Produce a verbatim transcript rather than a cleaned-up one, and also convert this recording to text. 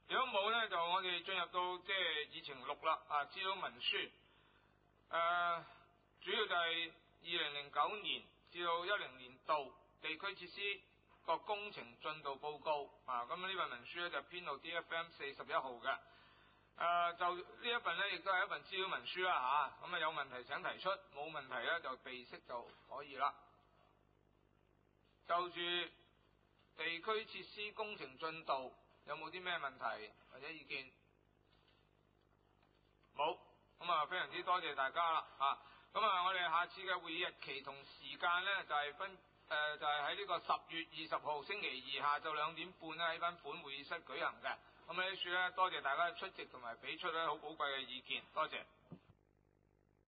如果冇咧，就我哋進入到即係議程六啦，啊，資料文書，誒、呃，主要就係二零零九年至到一零年度地區設施個工程進度報告，啊，咁呢份文書咧就編號 D F M 四十一號嘅，誒、呃，就呢一份咧亦都係一份資料文書啦，吓，咁啊有問題請提出，冇問題咧就備悉就可以啦。就住地區設施工程進度，有冇啲咩問題或者意見？冇，咁啊非常之多謝大家啦，吓，咁啊我哋下次嘅會議日期同時間咧就係、是、分誒、呃、就係喺呢個十月二十號星期二下晝兩點半咧喺翻本會議室舉行嘅。咁呢處咧多謝大家出席同埋俾出咧好寶貴嘅意見，多謝。